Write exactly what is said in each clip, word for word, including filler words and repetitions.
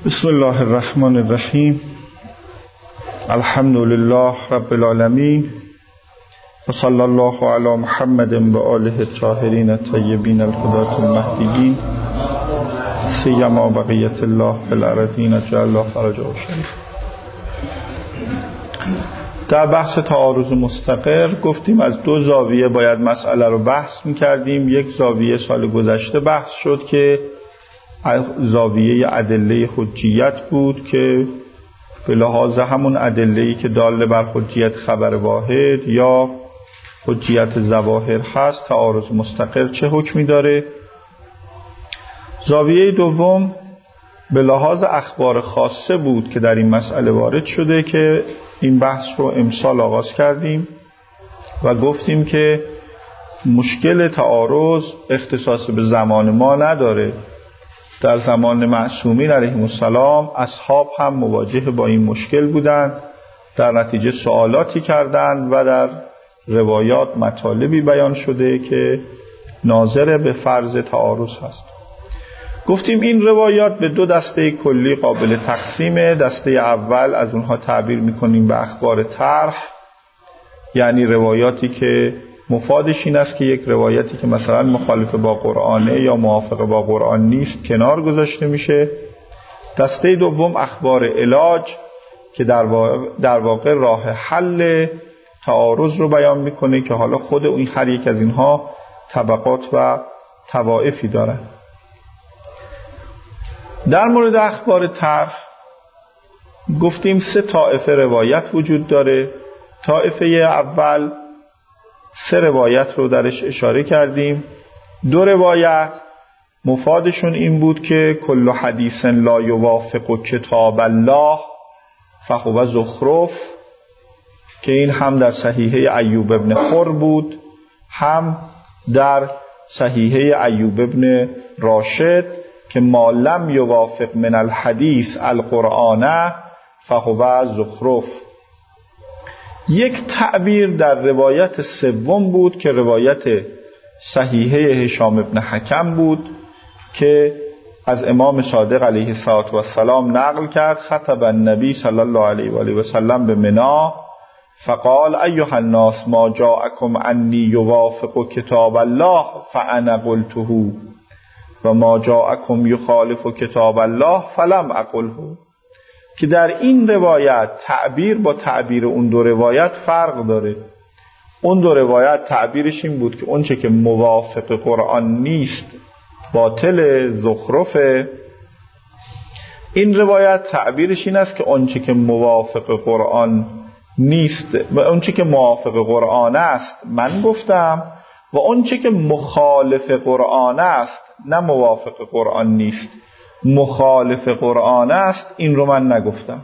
بسم الله الرحمن الرحیم. الحمد لله رب العالمین و صلی الله علی محمد و آله الطاهرین الطیبین الهداة المهدیین سیما بقیت الله فی الارضین اجعل الله فرجه الشریف. در بحث تعارض مستقر گفتیم از دو زاویه باید مسئله رو بحث می‌کردیم. یک زاویه سال گذشته بحث شد که زاویه ادله حجیت بود که به لحاظ همون ادله‌ای که دال بر حجیت خبر واحد یا حجیت ظواهر هست تعارض مستقر چه حکمی داره. زاویه دوم به لحاظ اخبار خاصه بود که در این مسئله وارد شده که این بحث رو امسال آغاز کردیم و گفتیم که مشکل تعارض اختصاص به زمان ما نداره. در زمان معصومین علیهم السلام اصحاب هم مواجه با این مشکل بودند، در نتیجه سوالاتی کردند و در روایات مطالبی بیان شده که ناظر به فرض تعارض هست. گفتیم این روایات به دو دسته کلی قابل تقسیمه. دسته اول از اونها تعبیر میکنیم به اخبار طرح، یعنی روایاتی که مفادش این است که یک روایتی که مثلا مخالف با قرآنه یا موافق با قرآن نیست کنار گذاشته میشه. دسته دوم اخبار علاج که در واقع, در واقع راه حل تعارض رو بیان میکنه که حالا خود این هر یک از اینها طبقات و طوائفی دارن. در مورد اخبار طرح گفتیم سه طائفه روایت وجود داره. طائفه اول سه روایت رو درش اشاره کردیم. دو روایت مفادشون این بود که کل حدیث لا یوافق کتاب الله فهو زخرف، که این هم در صحیحه ایوب ابن خر بود، هم در صحیحه ایوب ابن راشد که ما لم یوافق من الحدیث القرآن فهو زخرف. یک تعبیر در روایت سوم بود که روایت صحیحه هشام ابن حکم بود که از امام صادق علیه السلام نقل کرد: خطب النبی صلی الله علیه و آله و سلم به منی فقال ایها الناس ما جاءکم انی یوافق کتاب الله فانا قلته و ما جاءکم یخالف کتاب الله فلم اقله. که در این روایت تعبیر با تعبیر اون دو روایت فرق داره. اون دو روایت تعبیرش این بود که اون چه که موافق قرآن نیست باطل زخرفه. این روایت تعبیرش این است که اون چه که موافق قرآن نیست و اون چه که موافق قرآن است من گفتم و اون چه که مخالف قرآن است نه موافق قرآن نیست مخالف قرآن است این رو من نگفتم.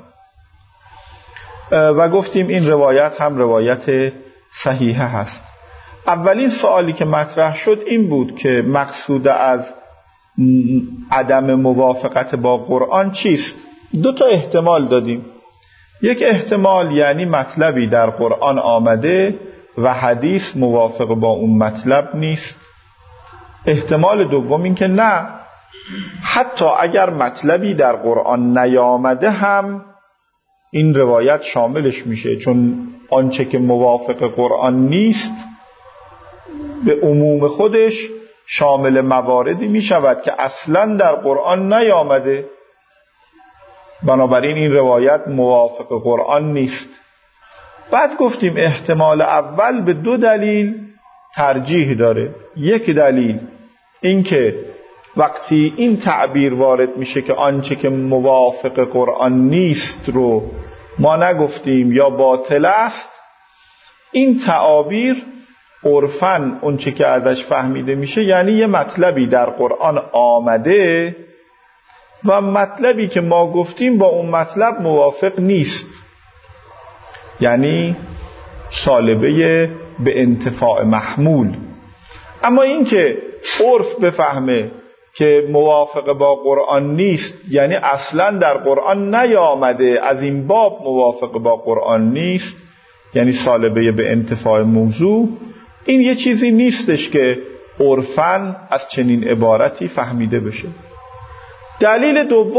و گفتیم این روایت هم روایت صحیحه هست. اولین سوالی که مطرح شد این بود که مقصود از عدم موافقت با قرآن چیست؟ دو تا احتمال دادیم. یک احتمال یعنی مطلبی در قرآن آمده و حدیث موافق با اون مطلب نیست. احتمال دوم این که نه، حتی اگر مطلبی در قرآن نیامده هم این روایت شاملش میشه، چون آنچه که موافق قرآن نیست به عموم خودش شامل مواردی میشود که اصلا در قرآن نیامده. بنابراین این روایت موافق قرآن نیست. بعد گفتیم احتمال اول به دو دلیل ترجیح داره. یک دلیل این که وقتی این تعبیر وارد میشه که آنچه که موافق قرآن نیست رو ما نگفتیم یا باطل است، این تعابیر عرفاً اونچه که ازش فهمیده میشه یعنی یه مطلبی در قرآن آمده و مطلبی که ما گفتیم با اون مطلب موافق نیست، یعنی سالبه به انتفاع محمول. اما این که عرف بفهمه که موافق با قرآن نیست یعنی اصلا در قرآن نیامده، از این باب موافق با قرآن نیست، یعنی سالبه به انتفاع موضوع، این یه چیزی نیستش که عرفاً از چنین عبارتی فهمیده بشه. دلیل دوم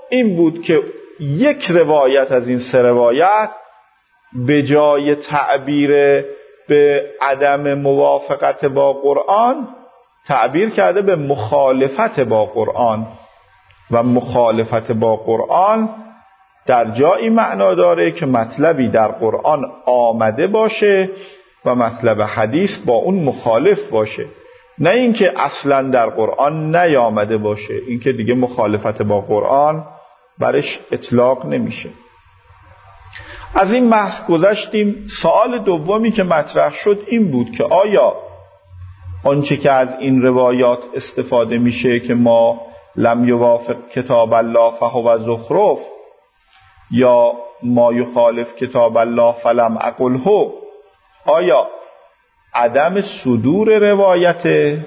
این بود که یک روایت از این سه روایت به جای تعبیر به عدم موافقت با قرآن تعبیر کرده به مخالفت با قرآن، و مخالفت با قرآن در جایی معنا داره که مطلبی در قرآن آمده باشه و مطلب حدیث با اون مخالف باشه، نه اینکه اصلا در قرآن نیامده باشه. اینکه دیگه مخالفت با قرآن برش اطلاق نمیشه. از این بحث گذشتیم. سوال دومی که مطرح شد این بود که آیا آنچه که از این روایات استفاده میشه که ما لم یوافق کتاب الله فهو زخرف یا ما یخالف کتاب الله فلم اقله، آیا عدم صدور روایته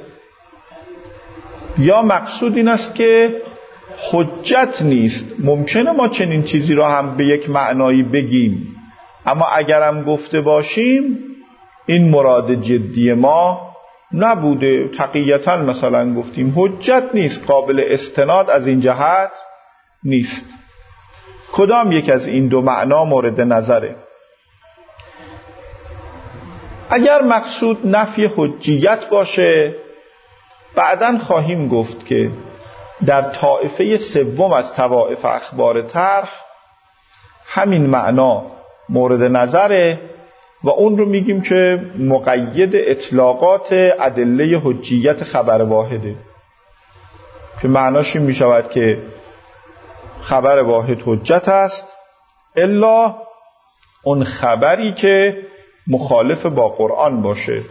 یا مقصود این است که حجت نیست؟ ممکنه ما چنین چیزی را هم به یک معنایی بگیم، اما اگرم گفته باشیم این مراد جدی ما نبوده، تقیتا مثلا گفتیم حجت نیست، قابل استناد از این جهت نیست. کدام یک از این دو معنا مورد نظره؟ اگر مقصود نفی حجیت باشه، بعداً خواهیم گفت که در طائفه سوم از طوائف اخبار طرح همین معنا مورد نظره و اون رو میگیم که مقید اطلاقات ادله حجیت خبر واحده، که معناش این میشود که خبر واحد حجت است الا اون خبری که مخالف با قرآن باشه.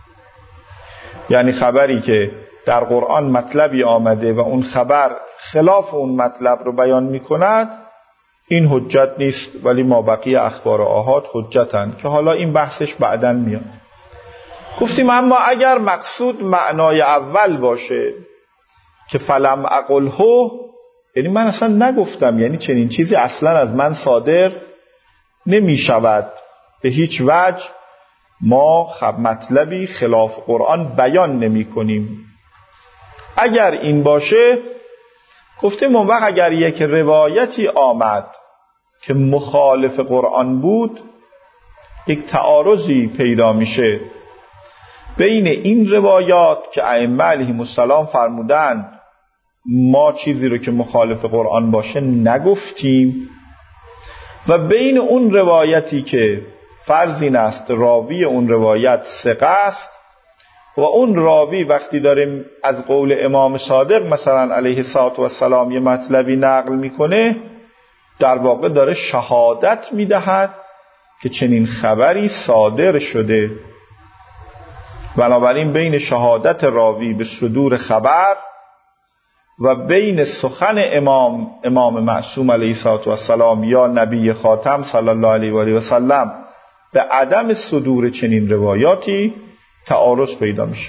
یعنی خبری که در قرآن مطلبی آمده و اون خبر خلاف اون مطلب رو بیان میکند، این حجت نیست، ولی ما بقیه اخبار آحاد حجتن، که حالا این بحثش بعداً میاد. گفتیم اما اگر مقصود معنای اول باشه که فلم اقله، یعنی من اصلا نگفتم، یعنی چنین چیزی اصلا از من صادر نمی شود، به هیچ وجه ما خب مطلبی خلاف قرآن بیان نمی کنیم. اگر این باشه، گفتیم اون وقت اگر یک روایتی آمد که مخالف قرآن بود، یک تعارضی پیدا میشه بین این روایات که ائمه علیهم السلام فرمودند ما چیزی رو که مخالف قرآن باشه نگفتیم، و بین اون روایتی که فرض این است راوی اون روایت ثقه است و اون راوی وقتی داریم از قول امام صادق مثلا علیه الصلوة و السلام یه مطلبی نقل میکنه، در واقع داره شهادت میدهد که چنین خبری صادر شده. بنابراین بین شهادت راوی به صدور خبر و بین سخن امام امام معصوم علیه الصلوة و السلام یا نبی خاتم صلی الله علیه و آله و سلم به عدم صدور چنین روایاتی تعارض پیدا میشه.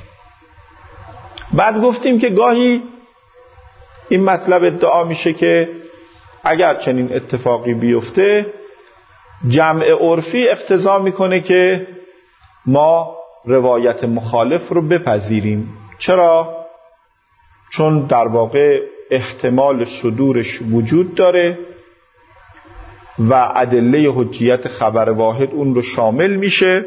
بعد گفتیم که گاهی این مطلب ادعا میشه که اگر چنین اتفاقی بیفته، جمع عرفی اقتضا میکنه که ما روایت مخالف رو بپذیریم. چرا؟ چون در واقع احتمال صدورش وجود داره و ادله حجیت خبر واحد اون رو شامل میشه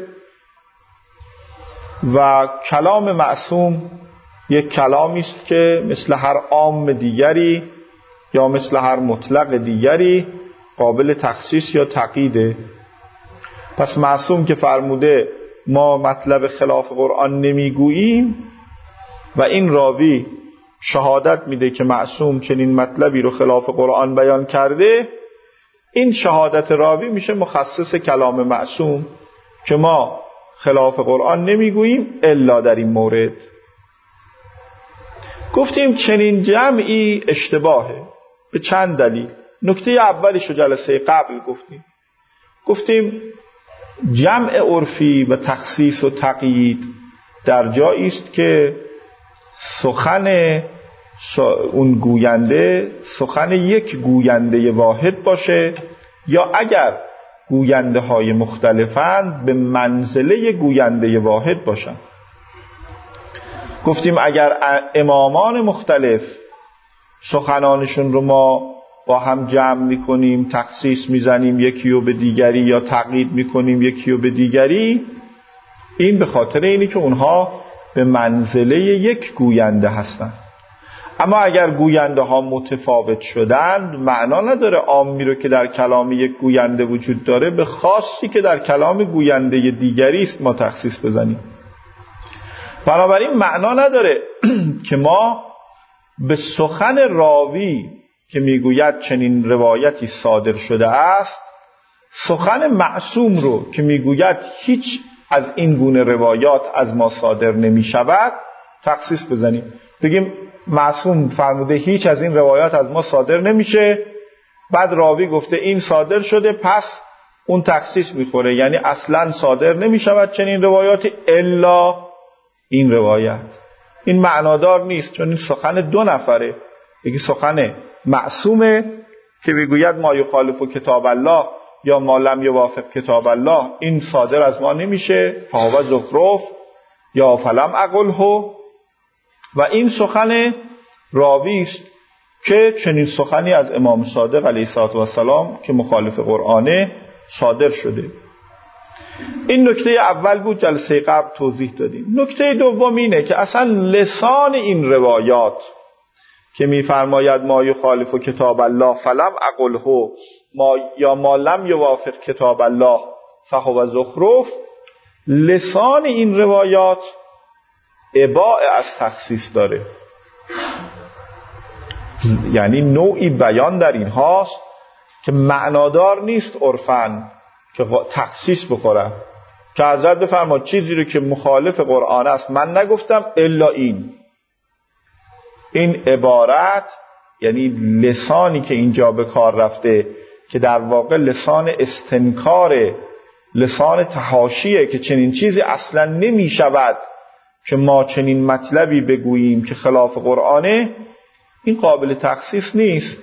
و کلام معصوم یک کلامی است که مثل هر عام دیگری یا مثل هر مطلق دیگری قابل تخصیص یا تقییده. پس معصوم که فرموده ما مطلب خلاف قرآن نمیگوییم و این راوی شهادت میده که معصوم چنین مطلبی رو خلاف قرآن بیان کرده، این شهادت راوی میشه مخصص کلام معصوم که ما خلاف قرآن نمیگوییم الا در این مورد. گفتیم چنین جمعی اشتباهه به چند دلیل. نکته اولیشو جلسه قبل گفتیم گفتیم جمع عرفی و تخصیص و تقیید در جایی است که سخن اون گوینده سخن یک گوینده واحد باشه یا اگر گوینده های مختلفند به منزله گوینده واحد باشن. گفتیم اگر امامان مختلف سخنانشون رو ما با هم جمع میکنیم، تخصیص میزنیم یکی رو به دیگری یا تقیید میکنیم یکی رو به دیگری، این به خاطر اینه که اونها به منزله یک گوینده هستند. اما اگر گوینده ها متفاوت شدند، معنا نداره عامی رو که در کلام یک گوینده وجود داره به خاصی که در کلام گوینده دیگری است ما تخصیص بزنیم. بنابراین معنا نداره که ما به سخن راوی که میگوید چنین روایتی صادر شده است، سخن معصوم رو که میگوید هیچ از این گونه روایات از ما صادر نمی شود تخصیص بزنیم. بگیم معصوم فرموده هیچ از این روایات از ما صادر نمیشه، بعد راوی گفته این صادر شده، پس اون تخصیص میخوره، یعنی اصلا صادر نمی شود چنین روایاتی الا این روایت. این معنادار نیست، چون این سخن دو نفره. یکی سخن معصومه که میگوید ما یخالف کتاب الله یا ما لم یوافق کتاب الله، این صادر از ما نمیشه، فهو زخرف یا فلم اقله. و این سخن راوی است که چنین سخنی از امام صادق علیه السلام که مخالف قرآنه صادر شده. این نکته اول بود، جلسه قبل توضیح دادیم. نکته دوم اینه که اصلا لسان این روایات که میفرماید ما یخالف کتاب الله فلم اقله ما یا ما لم یوافق کتاب الله فهو زخرف، لسان این روایات اباء از تخصیص داره، یعنی نوعی بیان در این هاست که معنادار نیست عرفاً که تخصیص بخوره، که حضرت بفرماد چیزی رو که مخالف قرآن است من نگفتم الا این. این عبارت یعنی لسانی که اینجا به کار رفته که در واقع لسان استنکاره، لسان تحاشیه که چنین چیزی اصلا نمی شود که ما چنین مطلبی بگوییم که خلاف قرآنه، این قابل تخصیص نیست.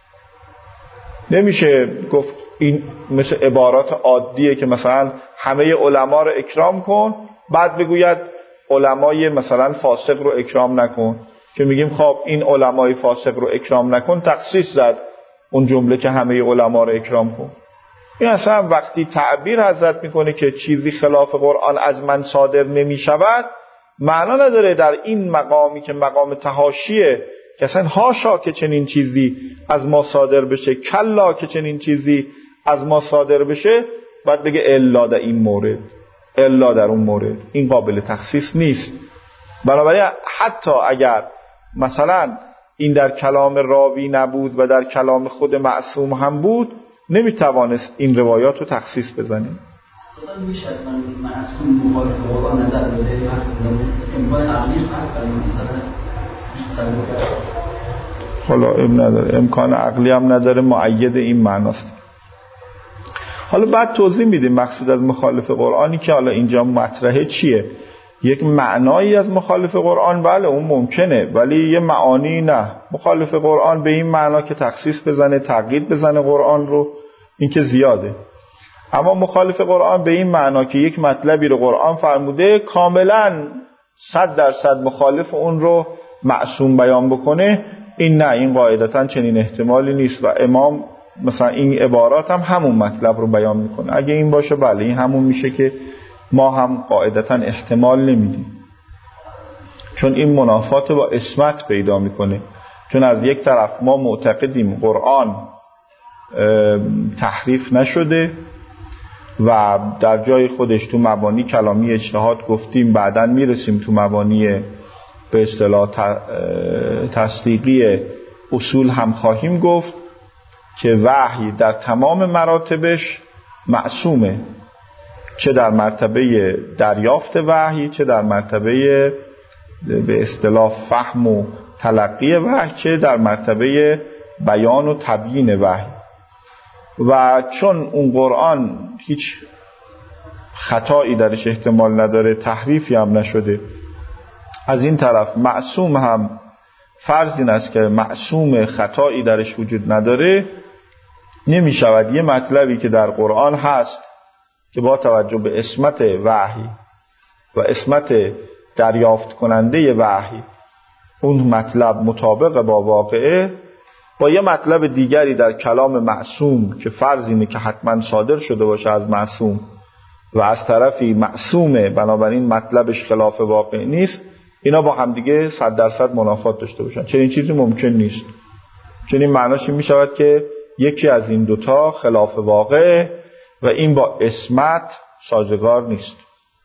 نمیشه گفت این مثل عبارات عادیه که مثلا همه علما رو اکرام کن بعد بگوید علمای مثلا فاسق رو اکرام نکن، که میگیم خب این علمای فاسق رو اکرام نکن تخصیص زد اون جمله که همه علما رو اکرام کن. این اصلا وقتی تعبیر حضرت میکنه که چیزی خلاف قرآن از من صادر نمی شود، معنا نداره در این مقامی که مقام تحاشیه که اصلا هاشا که چنین چیزی از ما صادر بشه، کلا که چنین چیزی از ما صادر بشه، باید بگه الا در این مورد، الا در اون مورد. این قابل تخصیص نیست. بنابراین حتی اگر مثلا این در کلام راوی نبود و در کلام خود معصوم هم بود، نمیتوانست این روایات رو تخصیص بزنیم. اصلا میشه اصلا معصوم مخالف قرآن نظر بده حرف بزنه، امکان عقلی هست برای مثلا حالا ام نداره، امکان عقلی هم نداره، مؤید این معناست. حالا بعد توضیح میدیم مقصود از مخالف قرآنی که حالا اینجا مطرحه چیه. یک معنایی از مخالف قرآن بله اون ممکنه، ولی یه معانی نه. مخالف قرآن به این معنا که تخصیص بزنه، تقیید بزنه قرآن رو، این که زیاده. اما مخالف قرآن به این معنا که یک مطلبی رو قرآن فرموده کاملا صد درصد مخالف اون رو معصوم بیان بکنه، این نه، این قاعدتاً چنین احتمالی نیست و امام مثلا این عبارات هم همون مطلب رو بیان میکنه. اگه این باشه بله این همون میشه که ما هم قاعدتاً احتمال نمیدیم، چون این منافات با عصمت پیدا میکنه. چون از یک طرف ما معتقدیم قرآن تحریف نشده و در جای خودش تو مبانی کلامی اجتهاد گفتیم، بعداً میرسیم تو مبانی به اصطلاح تصدیقی اصول هم خواهیم گفت که وحی در تمام مراتبش معصومه، چه در مرتبه دریافت وحی، چه در مرتبه به اصطلاح فهم و تلقی وحی، چه در مرتبه بیان و تبیین وحی. و چون اون قرآن هیچ خطایی درش احتمال نداره، تحریفی هم نشده، از این طرف معصوم هم فرض این است که معصوم خطایی درش وجود نداره، نمی شود یه مطلبی که در قرآن هست که با توجه به عصمت وحی و عصمت دریافت کننده وحی اون مطلب مطابق با واقعه، با یه مطلب دیگری در کلام معصوم که فرض اینه که حتما صادر شده باشه از معصوم و از طرفی معصومه بنابراین مطلبش خلاف واقع نیست، اینا با هم دیگه صد درصد منافات داشته باشن. چنین چیزی ممکن نیست. چنین معناش این می شود که یکی از این دوتا خلاف واقع و این با عصمت سازگار نیست.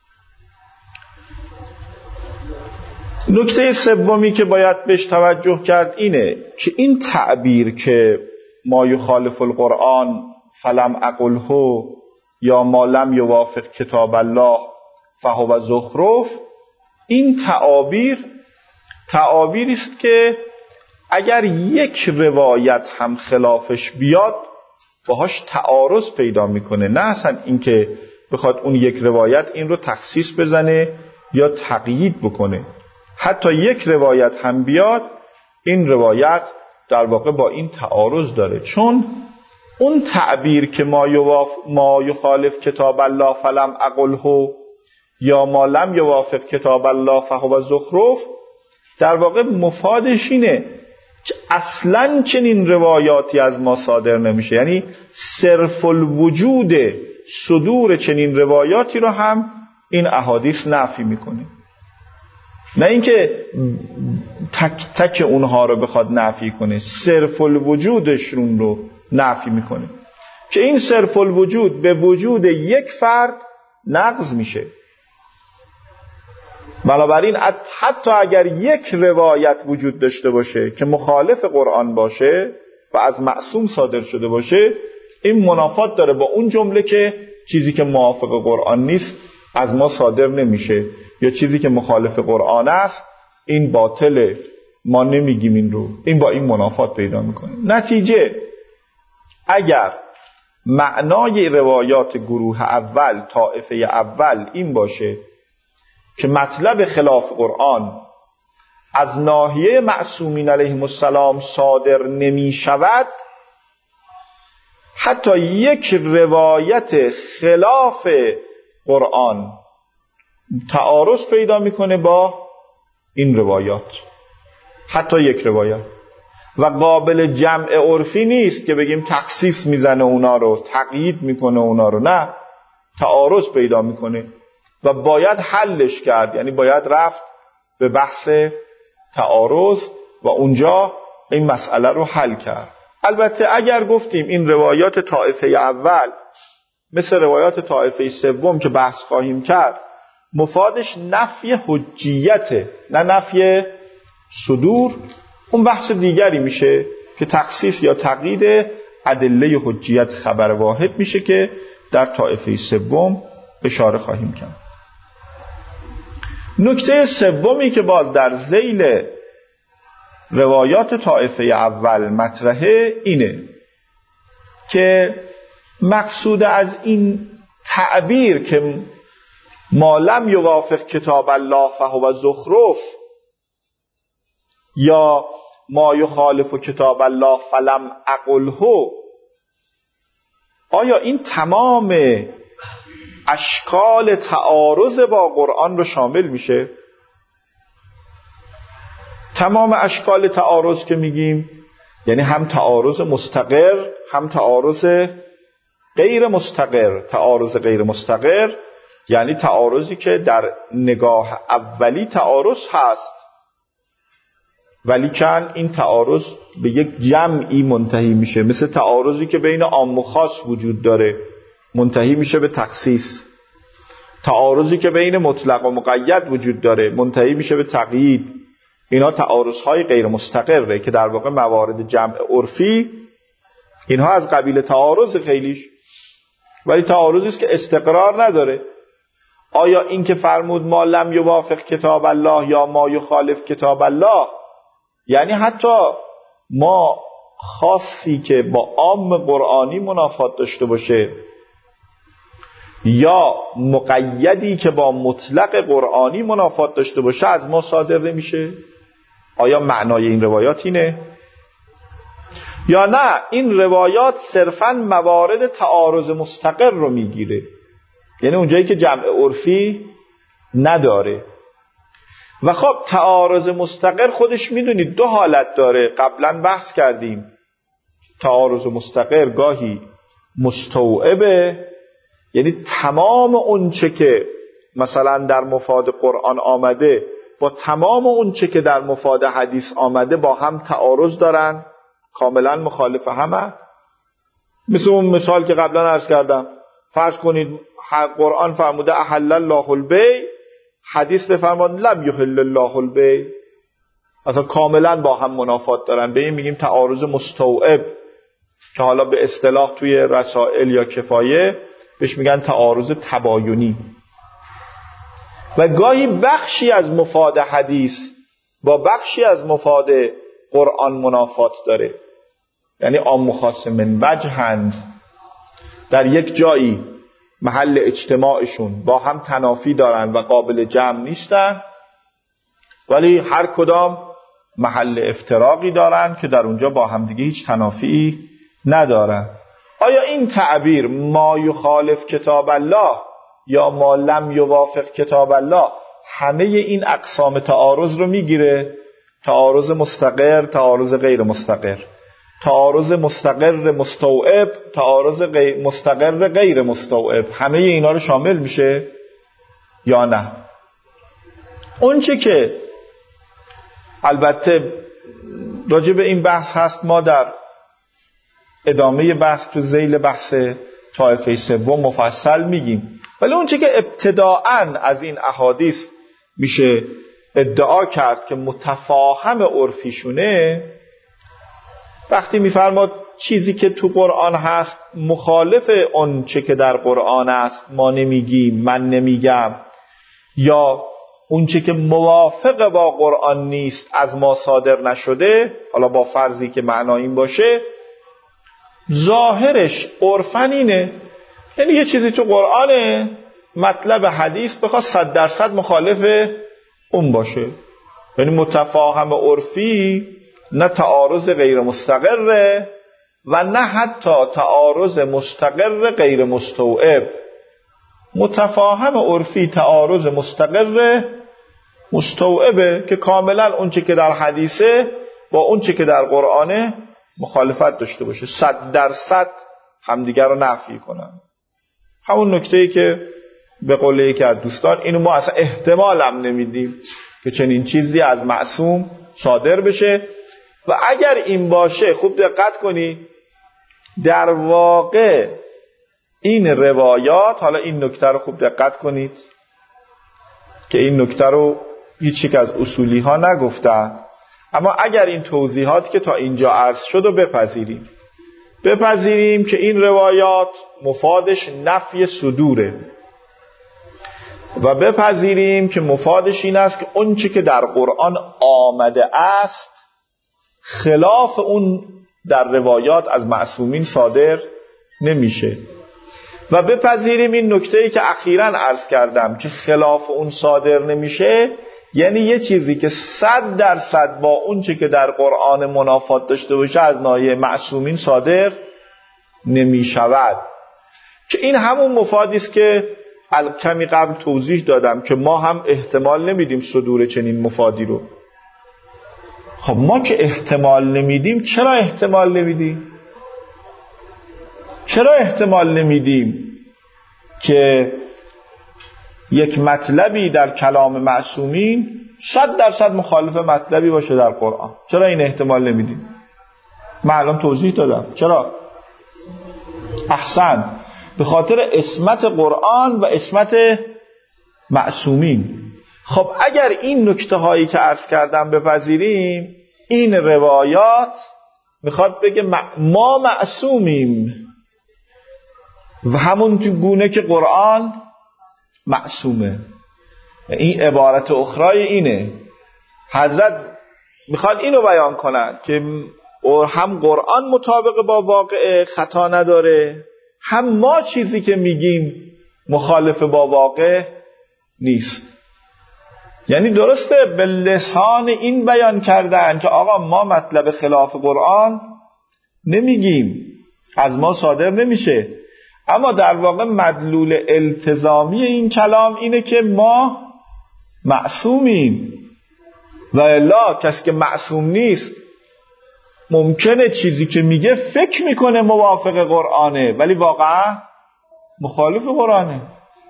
نکته سومی که باید بهش توجه کرد اینه که این تعبیر که ما یخالف القرآن فلم اقله یا ما لم یوافق کتاب الله فهو زخرف، این تعابیر تعابیری است که اگر یک روایت هم خلافش بیاد باهاش تعارض پیدا میکنه، نه اصلا اینکه بخواد اون یک روایت این رو تخصیص بزنه یا تقیید بکنه. حتی یک روایت هم بیاد این روایت در واقع با این تعارض داره، چون اون تعبیر که ما یواف ما یخالف کتاب الله فلم اقله یا ما لم یوافق کتاب الله فهو زخرف در واقع مفادش اینه که اصلاً چنین روایاتی از ما صادر نمیشه، یعنی صرف الوجود صدور چنین روایاتی رو هم این احادیث نفی میکنه، نه اینکه تک تک اونها رو بخواد نفی کنه، صرف الوجودشون رو نفی میکنه که این صرف الوجود به وجود یک فرد نقض میشه. بنابراین حتی اگر یک روایت وجود داشته باشه که مخالف قرآن باشه و از معصوم صادر شده باشه، این منافات داره با اون جمله که چیزی که موافق قرآن نیست از ما صادر نمیشه، یا چیزی که مخالف قرآن است این باطله، ما نمیگیم این رو. این با این منافات پیدا میکنه. نتیجه اگر معنای روایات گروه اول، طائفه اول این باشه که مطلب خلاف قرآن از ناحیه معصومین علیهم السلام صادر نمی شود، حتی یک روایت خلاف قرآن تعارض پیدا میکنه با این روایات، حتی یک روایت، و قابل جمع عرفی نیست که بگیم تخصیص میزنه اونا رو، تقیید میکنه اونا رو، نه، تعارض پیدا میکنه و باید حلش کرد، یعنی باید رفت به بحث تعارض و اونجا این مسئله رو حل کرد. البته اگر گفتیم این روایات طائفه اول مثل روایات طائفه سوم که بحث خواهیم کرد مفادش نفی حجیته نه نفی صدور، اون بحث دیگری میشه که تخصیص یا تقیید ادله حجیت خبر واحد میشه که در طائفه سوم اشاره خواهیم کرد. نکته سومی که باز در ذیل روایات طائفه اول مطرحه اینه که مقصود از این تعبیر که ما لم یوافق کتاب الله فهو زخرف یا ما یخالف کتاب الله فلم اقله، آیا این تمام اشکال تعارض با قرآن رو شامل میشه؟ تمام اشکال تعارض که میگیم یعنی هم تعارض مستقر هم تعارض غیر مستقر. تعارض غیر مستقر یعنی تعارضی که در نگاه اولی تعارض هست ولی کن این تعارض به یک جمعی منتهی میشه، مثل تعارضی که بین عام و خاص وجود داره منتهی میشه به تخصیص، تعارضی که بین مطلق و مقید وجود داره منتهی میشه به تقیید. اینا تعارضهای غیر مستقره که در واقع موارد جمع عرفی اینها از قبیل تعارض خیلیش، ولی تعارضی است که استقرار نداره. آیا این که فرمود ما لم یوافق کتاب الله یا ما یخالف کتاب الله یعنی حتی ما خاصی که با عام قرآنی منافات داشته باشه یا مقیدی که با مطلق قرآنی منافات داشته باشه از ما صادر نمیشه؟ آیا معنای این روایات اینه؟ یا نه این روایات صرفاً موارد تعارض مستقر رو میگیره، یعنی اونجایی که جمع عرفی نداره. و خب تعارض مستقر خودش میدونید دو حالت داره، قبلا بحث کردیم. تعارض مستقر گاهی مستوعبه، یعنی تمام اون چه که مثلا در مفاد قرآن آمده با تمام اون چه که در مفاد حدیث آمده با هم تعارض دارن، کاملا مخالف همه. مثل اون مثال که قبلا عرض کردم، فرض کنید قرآن فرموده احل الله البیع، حدیث بفرماد لم یحل الله البیع، اصلا کاملا با هم منافات دارن. به این میگیم تعارض مستوعب که حالا به اصطلاح توی رسائل یا کفایه بهش میگن تعارض تباینی. و گاهی بخشی از مفاد حدیث با بخشی از مفاد قرآن منافات داره، یعنی عام و خاص من وجهند، در یک جایی محل اجتماعشون با هم تنافی دارن و قابل جمع نیستن، ولی هر کدام محل افتراقی دارن که در اونجا با هم دیگه هیچ تنافی ندارن. آیا این تعبیر ما یخالف کتاب الله یا ما لم یوافق کتاب الله همه این اقسام تعارض رو میگیره؟ تعارض مستقر، تعارض غیر مستقر، تعارض مستقر مستوعب، تعارض غیر مستقر غیر مستوعب، همه اینا رو شامل میشه یا نه؟ اون چه که البته راجع به این بحث هست، ما در ادامه بحث تو ذیل بحث طایفه سوم مفصل میگیم، ولی اون چه که ابتداعاً از این احادیث میشه ادعا کرد که متفاهم عرفیشونه، وقتی میفرماد چیزی که تو قرآن هست مخالف اون چه که در قرآن است ما نمیگیم، من نمیگم، یا اون چه که موافق با قرآن نیست از ما صادر نشده، حالا با فرضی که معنا این باشه، ظاهرش عرفن اینه، یعنی یه چیزی تو قرآنه مطلب حدیث بخواد صد درصد مخالف اون باشه، یعنی متفاهم عرفی، نه تعارض غیر مستقره و نه حتی تعارض مستقر غیر مستوعب. متفاهم عرفی تعارض مستقر مستوعبه که کاملا اون چه که در حدیثه با اون چه که در قرآنه مخالفت داشته باشه، صد درصد همدیگر رو نفی کنن. همون نکته‌ای که به قول یکی از دوستان، اینو ما اصلا احتمال هم نمیدیم که چنین چیزی از معصوم صادر بشه. و اگر این باشه، خوب دقت کنید، در واقع این روایات، حالا این نکته رو خوب دقت کنید که این نکته رو هیچ یک از اصولی ها نگفتن، اما اگر این توضیحات که تا اینجا عرض شد و بپذیریم بپذیریم که این روایات مفادش نفی صدوره و بپذیریم که مفادش این است که اون چی که در قرآن آمده است خلاف اون در روایات از معصومین صادر نمیشه، و بپذیریم این نکته‌ای که اخیراً عرض کردم که خلاف اون صادر نمیشه، یعنی یه چیزی که صد درصد با اون چی که در قرآن منافات داشته باشه از ناحیه معصومین صادر نمیشود، که این همون مفادی است که کمی قبل توضیح دادم که ما هم احتمال نمیدیم صدور چنین مفادی رو. خب ما که احتمال نمیدیم، چرا احتمال نمیدیم؟ چرا احتمال نمیدیم که یک مطلبی در کلام معصومین صد درصد مخالف مطلبی باشه در قرآن؟ چرا این احتمال نمیدیم؟ من الان توضیح دادم چرا. احسن، به خاطر عصمت قرآن و عصمت معصومین. خب اگر این نکته هایی که عرض کردم بپذیریم، این روایات میخواد بگه ما معصومیم و همون گونه که قرآن معصومه. این عبارت اخرای اینه، حضرت میخواد اینو بیان کنند که هم قرآن مطابق با واقع خطا نداره، هم ما چیزی که میگیم مخالف با واقع نیست. یعنی درسته به لسان این بیان کردن که آقا ما مطلب خلاف قرآن نمیگیم، از ما صادر نمیشه، اما در واقع مدلول التزامی این کلام اینه که ما معصومیم، و الا کسی که معصوم نیست ممکنه چیزی که میگه فکر میکنه موافق قرآنه ولی واقعا مخالف قرآنه.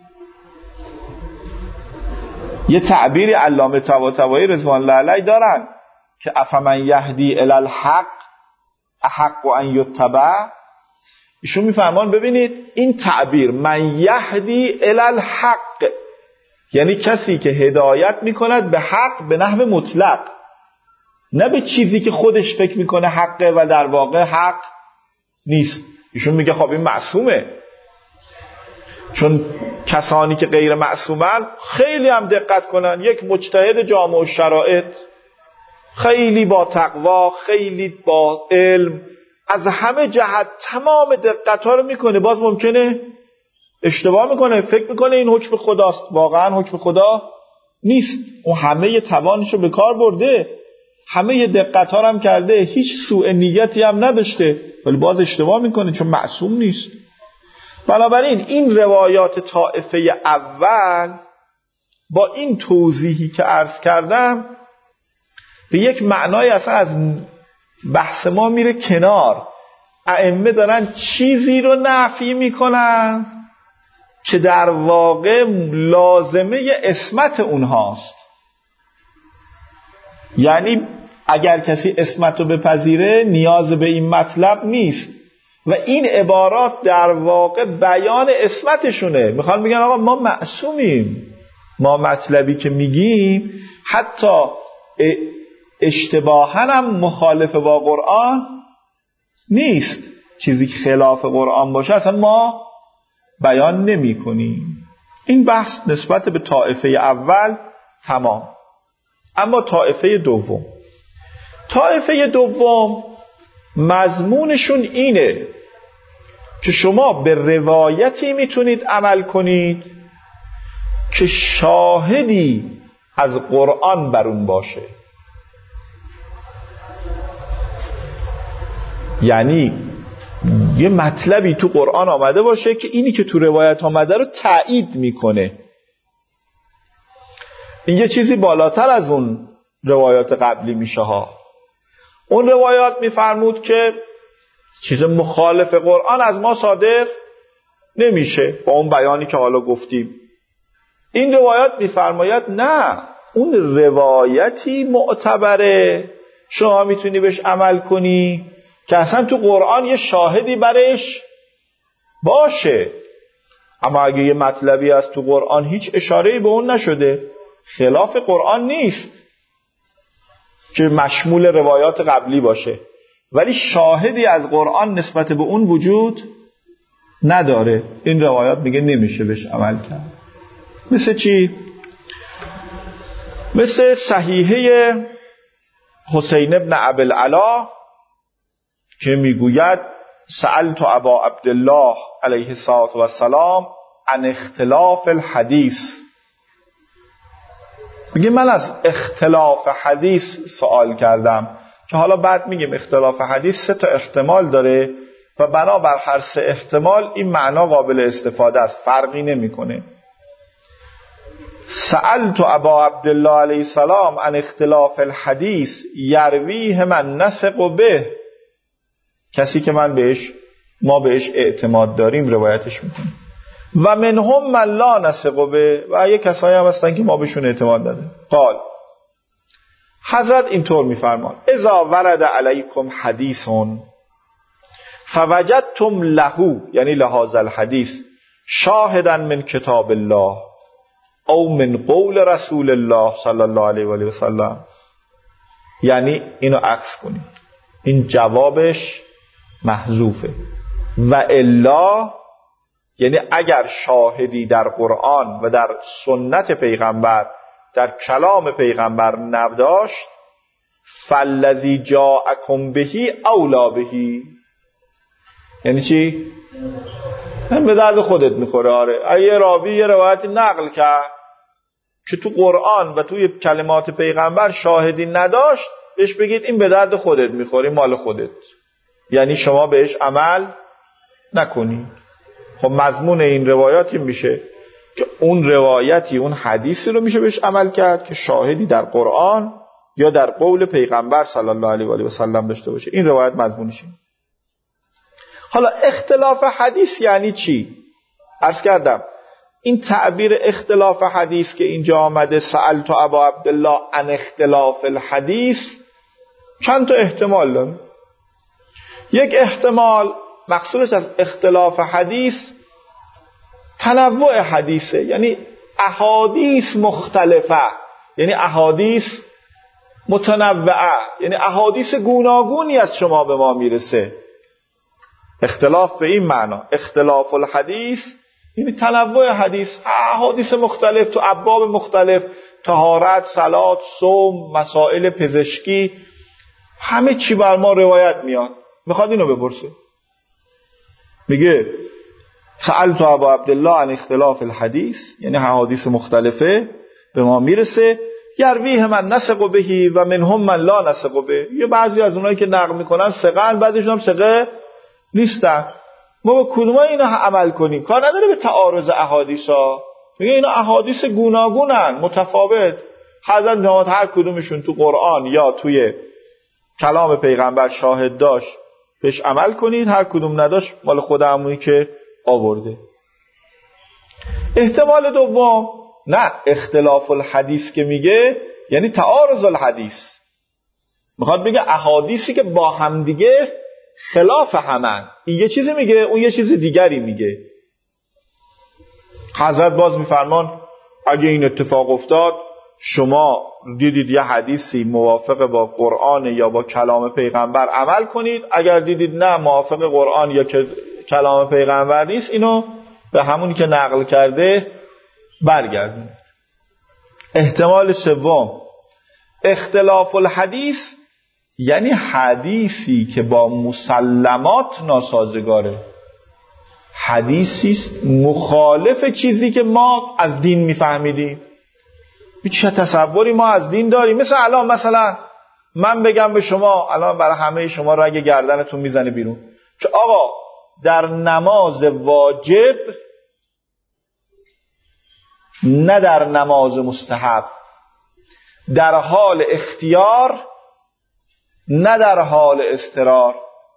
یه تعبیری علامه طباطبایی رضوان الله علیه دارن که افمن یهدی الی الحق احق ان یتبع. ایشون میفرمان ببینید این تعبیر من یهدی الی الحق یعنی کسی که هدایت میکند به حق به نحو مطلق، نه به چیزی که خودش فکر میکنه حقه و در واقع حق نیست. ایشون میگه خب این معصومه، چون کسانی که غیر معصومن خیلی هم دقت کنن، یک مجتهد جامع الشرائط خیلی با تقوا، خیلی با علم، از همه جهت تمام دقت ها رو میکنه، باز ممکنه اشتباه میکنه، فکر میکنه این حکم خداست، واقعا حکم خدا نیست. اون همه توانشو به کار برده، همه دقت ها رو هم کرده، هیچ سوء نیتی هم نداشته، ولی باز اشتباه میکنه چون معصوم نیست. بنابراین این روایات طائفه اول با این توضیحی که عرض کردم به یک معنای اصلا از بحث ما میره کنار. ائمه دارن چیزی رو نفی میکنن که در واقع لازمه عصمت اونهاست. یعنی اگر کسی عصمت رو بپذیره نیاز به این مطلب نیست و این عبارات در واقع بیان عصمتشونه. میخوان بگن آقا ما معصومیم، ما مطلبی که میگیم حتی اشتباهاً هم مخالف با قرآن نیست، چیزی که خلاف قرآن باشه اصلا ما بیان نمی کنیم. این بحث نسبت به طائفه اول تمام. اما طائفه دوم، طائفه دوم مضمونشون اینه که شما به روایتی میتونید عمل کنید که شاهدی از قرآن بر اون باشه. یعنی یه مطلبی تو قرآن آمده باشه که اینی که تو روایت آمده رو تایید میکنه. این یه چیزی بالاتر از اون روایات قبلی میشه ها. اون روایات میفرمود که چیز مخالف قرآن از ما صادر نمیشه با اون بیانی که حالا گفتیم. این روایات میفرماید نه، اون روایتی معتبره، شما میتونی بهش عمل کنی که اصلا تو قرآن یه شاهدی برش باشه. اما اگه یه مطلبی از تو قرآن هیچ اشاره‌ای به اون نشده، خلاف قرآن نیست که مشمول روایات قبلی باشه، ولی شاهدی از قرآن نسبت به اون وجود نداره، این روایات میگه نمیشه بهش عمل کرد. مثل چی؟ مثل صحیحه حسین ابن ابوالعلا که میگوید سألت ابا عبدالله علیه السلام عن اختلاف الحدیث. میگه من از اختلاف حدیث سوال کردم، که حالا بعد میگیم اختلاف حدیث سه تا احتمال داره و بنابر هر سه احتمال این معنا قابل استفاده است، فرقی نمیکنه. سألت ابا عبدالله علیه السلام عن اختلاف الحدیث یرویه من نثق به، کسی که من بهش ما بهش اعتماد داریم روایتش میکنیم. و منهم من لا نثق به، و یک کسایی هم هستن که ما بهشون اعتماد نداریم. قال حضرت اینطور میفرمان اذا ورد علیکم حدیث فوجدتم له، یعنی لهذا الحدیث شاهدا من کتاب الله او من قول رسول الله صلی الله علیه و آله و سلم، یعنی اینو عکس کنید، این جوابش محذوفه. و الا، یعنی اگر شاهدی در قرآن و در سنت پیغمبر، در کلام پیغمبر نداشت، فالذی جاءکم بهی اولا بهی، یعنی چی؟ این به درد خودت میخوره. آره اگه راوی یه روایتی نقل کرد که تو قرآن و توی کلمات پیغمبر شاهدی نداشت، بهش بگید این به درد خودت میخوره، مال خودت، یعنی شما بهش عمل نکنی. خب مضمون این روایاتی میشه که اون روایتی، اون حدیثی رو میشه بهش عمل کرد که شاهدی در قرآن یا در قول پیغمبر صلی الله علیه و آله و سلم داشته باشه. این روایت مضمونش اینه. حالا اختلاف حدیث یعنی چی؟ عرض کردم این تعبیر اختلاف حدیث که اینجا آمده سألت ابا عبدالله عن اختلاف الحدیث چند تا احتمال داره. یک احتمال مقصودش از اختلاف حدیث تنوع حدیثه، یعنی احادیث مختلفه، یعنی احادیث متنوعه، یعنی احادیث گوناگونی از شما به ما میرسه. اختلاف به این معنا، اختلاف الحدیث یعنی تنوع حدیث، احادیث مختلف تو ابواب مختلف، طهارت، صلات، صوم، مسائل پزشکی، همه چی بر ما روایت میاد. میخواد اینو بپرسه، میگه سألت ابا عبدالله عن اختلاف الحدیث، یعنی احادیث مختلفه به ما میرسه. یرویه من نثق بهی و منهم من لا نثق به، یه بعضی از اونایی که نقل میکنن ثقه، بعضیشون هم ثقه نیستن. ما با کدوم اینا عمل کنیم؟ کار نداره به تعارض احادیثا، میگه اینا احادیث گوناگونن، متفاوت، حضرت نهاد هر کدومشون تو قرآن یا توی کلام پیغمبر شاهد داشت بهش عمل کنید، هر کدوم نداشت مال خودمونی که آورده. احتمال دوم، نه اختلاف الحدیث که میگه یعنی تعارض الحدیث، میخواد بگه احادیثی که با هم دیگه خلاف همن، این یه چیزی میگه اون یه چیز دیگری میگه. حضرت باز میفرمان اگه این اتفاق افتاد شما دیدید یه حدیثی موافق با قرآن یا با کلام پیغمبر عمل کنید، اگر دیدید نه موافق قرآن یا که کلام پیغمبر نیست اینو به همونی که نقل کرده برگردونید. احتمال سوم اختلاف الحدیث یعنی حدیثی که با مسلمات ناسازگاره، حدیثی مخالف چیزی که ما از دین میفهمیدیم. چه تصوری ما از دین داریم؟ مثل الان مثلا من بگم به شما، الان برای همه شما رگ گردنتون میزنه بیرون که آقا در نماز واجب نه در نماز مستحب، در حال اختیار نه در حال اضطرار،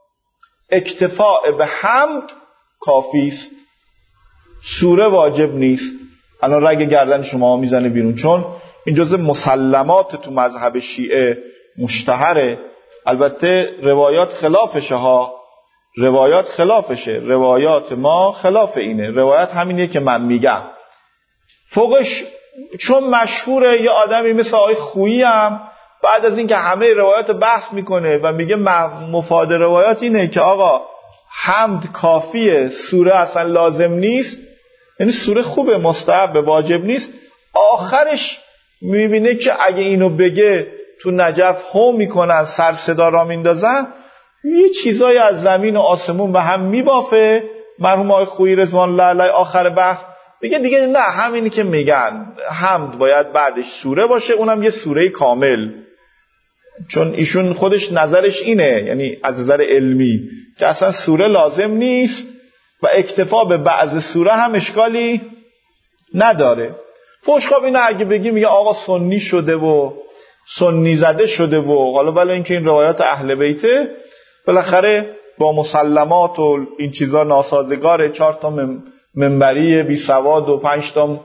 اکتفاء به حمد کافی است، سوره واجب نیست. الان رگ گردن شما میزنه بیرون، چون این جزء مسلمات تو مذهب شیعه مشتهره. البته روایات خلافشه ها، روایات خلافشه، روایات ما خلاف اینه، روایت همینیه که من میگم. فوقش چون مشهوره یه آدمی مثل آقای خویی هم بعد از اینکه همه روایات بحث میکنه و میگه مفاد روایات اینه که آقا حمد کافیه، سوره اصلا لازم نیست، یعنی سوره خوبه مستحب واجب نیست، آخرش میبینه که اگه اینو بگه تو نجف هو میکنن، سر صدا را میندازن، یه چیزای از زمین و آسمون به هم میبافه. مرحوم آقای خویی رضوان الله علیه آخر بحث میگه دیگه نه، همینی که میگن حمد باید بعدش سوره باشه، اونم یه سوره کامل، چون ایشون خودش نظرش اینه، یعنی از نظر علمی که اصلا سوره لازم نیست و اکتفا به بعض سوره هم اشکالی نداره. فوشخواب اینه اگه بگی میگه آقا سنی شده و سنی زده شده و حالا ولی اینکه این روایات اهل بیته بالاخره با مسلمات و این چیزا ناسازگاره، چهار تا منبری بی سواد و پنج تا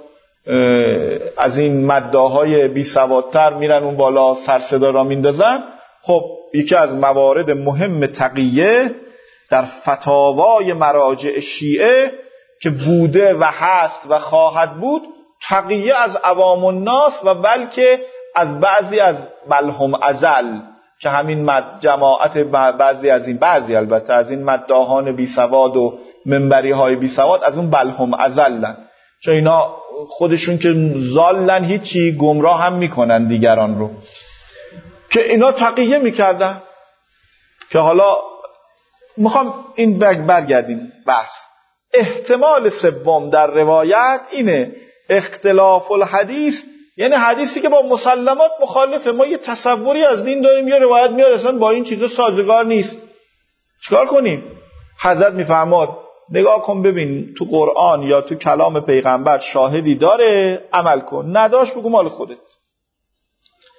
از این مداهای بی سوادتر میرن اون بالا سر صدا را میندازن. خب یکی از موارد مهم تقیه در فتاوای مراجع شیعه که بوده و هست و خواهد بود، تقیه از عوام الناس و بلکه از بعضی از بلهم ازل که همین مد جماعت بعضی از این بعضی البته از این مداهان بی سواد و منبری های بی سواد از اون بلهم ازلن، چون اینا خودشون که زالن هیچی گمراه هم میکنن دیگران رو، که اینا تقیه میکردن. که حالا میخوام این برگردیم بحث. احتمال سوم در روایت اینه اختلاف الحدیث یعنی حدیثی که با مسلمات مخالفه، ما یه تصوری از دین داریم، یه روایت میاد اصلا با این چیزا سازگار نیست، چیکار کنیم؟ حضرت میفرماد نگاه کن ببین تو قرآن یا تو کلام پیغمبر شاهدی داره عمل کن، نداشت بگو مال خودت.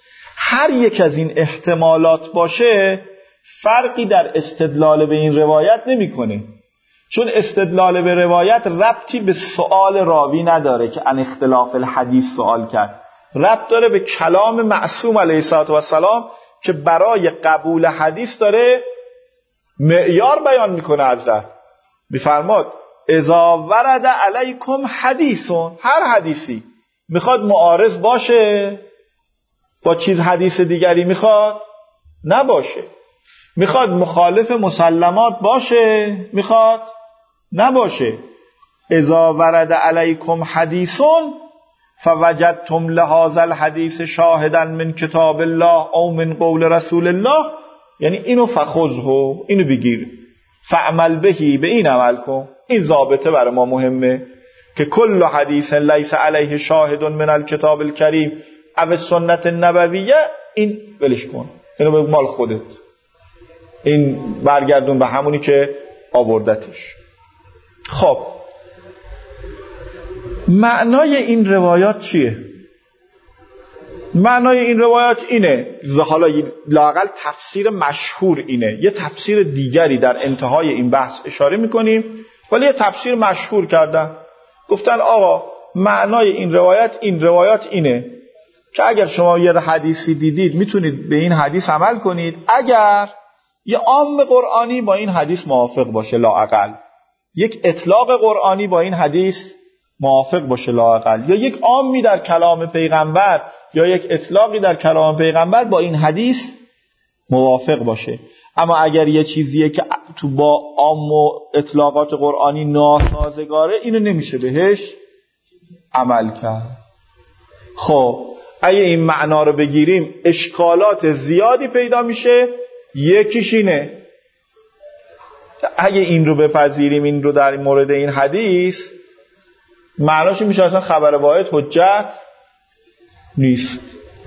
هر یک از این احتمالات باشه فرقی در استدلال به این روایت نمیکنه، چون استدلال به روایت ربطی به سؤال راوی نداره که ان اختلاف الحدیث سوال کرد، ربط داره به کلام معصوم علیه السلام که برای قبول حدیث داره معیار بیان میکنه. حضرت میفرماد اذا ورد علیکم حدیثون، هر حدیثی میخواد معارض باشه با چیز حدیث دیگری میخواد نباشه، میخواد مخالف مسلمات باشه میخواد نباشه. اذا ورد علیکم حدیثون فوجدتم لهذا الحدیث شاهدا من کتاب الله او من قول رسول الله، یعنی اینو فخذه، اینو بگیر، فعمل بهی، به این عمل کن. این ضابطه برای ما مهمه که کل حدیث لیس علیه شاهد من الکتاب الکریم او سنت النبویه، این ولش کن، اینو به مال خودت، این برگردون به همونی که آوردتش. خب معنای این روایات چیه؟ معنای این روایات اینه، حالا لااقل تفسیر مشهور اینه، یه تفسیر دیگری در انتهای این بحث اشاره میکنیم، ولی یه تفسیر مشهور کردن، گفتن آقا معنای این روایت این روایات اینه که اگر شما یه حدیثی دیدید میتونید به این حدیث عمل کنید اگر یه عام قرآنی با این حدیث موافق باشه، لااقل یک اطلاق قرآنی با این حدیث موافق باشه لااقل، یا یک عامی در کلام پیغمبر یا یک اطلاقی در کلام پیغمبر با این حدیث موافق باشه. اما اگر یه چیزیه که تو با عام و اطلاقات قرآنی ناسازگاره، اینو نمیشه بهش عمل کرد. خب اگه این معنا رو بگیریم اشکالات زیادی پیدا میشه. یکیش اینه اگه این رو بپذیریم، این رو در مورد این حدیث معناش میشه اصلا خبر واحد حجت نیست،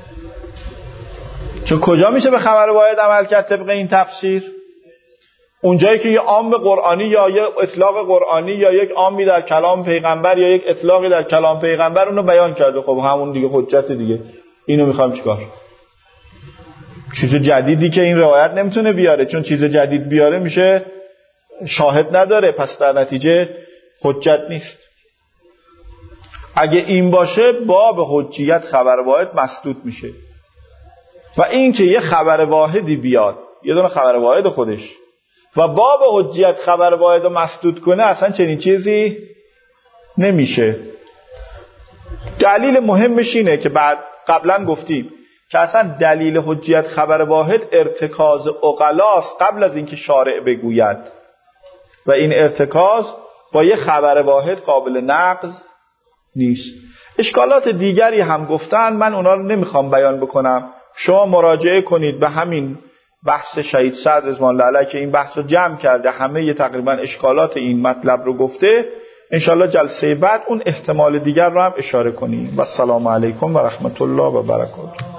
چون کجا میشه به خبر واحد عمل کرد طبق این تفسیر؟ اونجایی که یه عام قرآنی یا یه اطلاق قرآنی یا یک عامی در کلام پیغمبر یا یک اطلاقی در کلام پیغمبر اونو بیان کرده، خب همون دیگه حجت دیگه. اینو میخوام چیکار؟ چیز جدیدی که این روایت نمیتونه بیاره، چون چیز جدید بیاره میشه شاهد نداره، پس در نتیجه حجت نیست. اگه این باشه باب حجیت خبر واحد مسدود میشه. و این که یه خبر واحدی بیاد، یه دونه خبر واحد خودش، و باب حجیت خبر واحد رو مسدود کنه، اصلا چنین چیزی نمیشه. دلیل مهمش اینه که بعد قبلا گفتیم که اصلا دلیل حجیت خبر واحد ارتکاز عقلاست قبل از اینکه شارع بگوید، و این ارتکاز با یه خبر واحد قابل نقض نیست. اشکالات دیگری هم گفتن، من اونا رو نمیخوام بیان بکنم، شما مراجعه کنید به همین بحث شهید صدر رضوان الله علیه که این بحث رو جمع کرده، همه ی تقریبا اشکالات این مطلب رو گفته. انشالله جلسه بعد اون احتمال دیگر رو هم اشاره کنیم. و السلام علیکم و رحمت الله و برکاته.